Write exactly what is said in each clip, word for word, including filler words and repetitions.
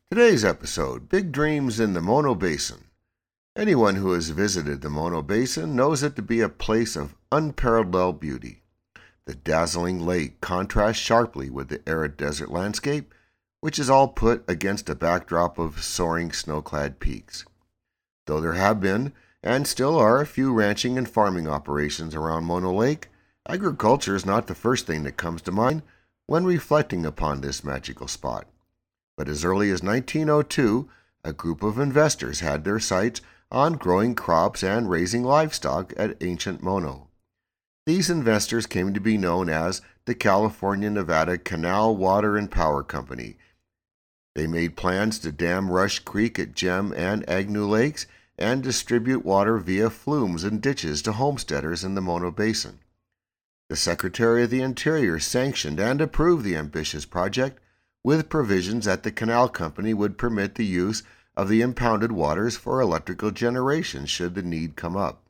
Today's episode, Big Dreams in the Mono Basin. Anyone who has visited the Mono Basin knows it to be a place of unparalleled beauty. The dazzling lake contrasts sharply with the arid desert landscape, which is all put against a backdrop of soaring snow-clad peaks. Though there have been, and still are, a few ranching and farming operations around Mono Lake, agriculture is not the first thing that comes to mind when reflecting upon this magical spot. But as early as nineteen oh two, a group of investors had their sights on growing crops and raising livestock at ancient Mono. These investors came to be known as the California-Nevada Canal Water and Power Company. They made plans to dam Rush Creek at Gem and Agnew Lakes and distribute water via flumes and ditches to homesteaders in the Mono Basin. The Secretary of the Interior sanctioned and approved the ambitious project, with provisions that the canal company would permit the use of the impounded waters for electrical generation should the need come up.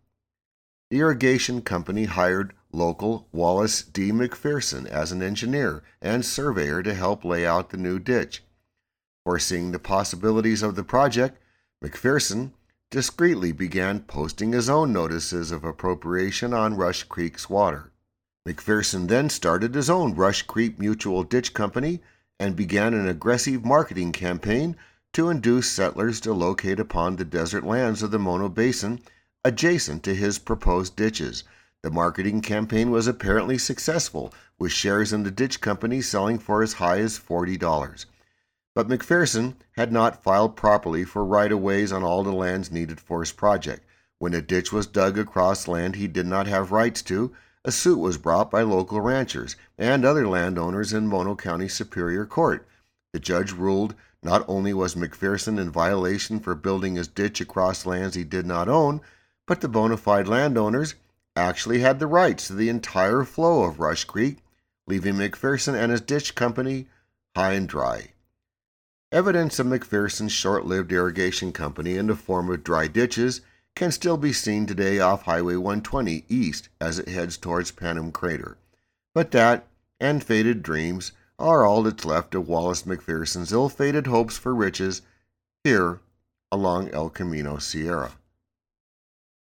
The irrigation company hired local Wallace D. McPherson as an engineer and surveyor to help lay out the new ditch. Foreseeing the possibilities of the project, McPherson discreetly began posting his own notices of appropriation on Rush Creek's water. McPherson then started his own Rush Creek Mutual Ditch Company and began an aggressive marketing campaign to induce settlers to locate upon the desert lands of the Mono Basin adjacent to his proposed ditches. The marketing campaign was apparently successful, with shares in the ditch company selling for as high as forty dollars. But McPherson had not filed properly for right-of-ways on all the lands needed for his project. When a ditch was dug across land he did not have rights to, a suit was brought by local ranchers and other landowners in Mono County Superior Court. The judge ruled not only was McPherson in violation for building his ditch across lands he did not own, but the bona fide landowners actually had the rights to the entire flow of Rush Creek, leaving McPherson and his ditch company high and dry. Evidence of McPherson's short-lived irrigation company in the form of dry ditches can still be seen today off Highway one twenty east as it heads towards Panem Crater. But that, and faded dreams, are all that's left of Wallace McPherson's ill-fated hopes for riches here along El Camino Sierra.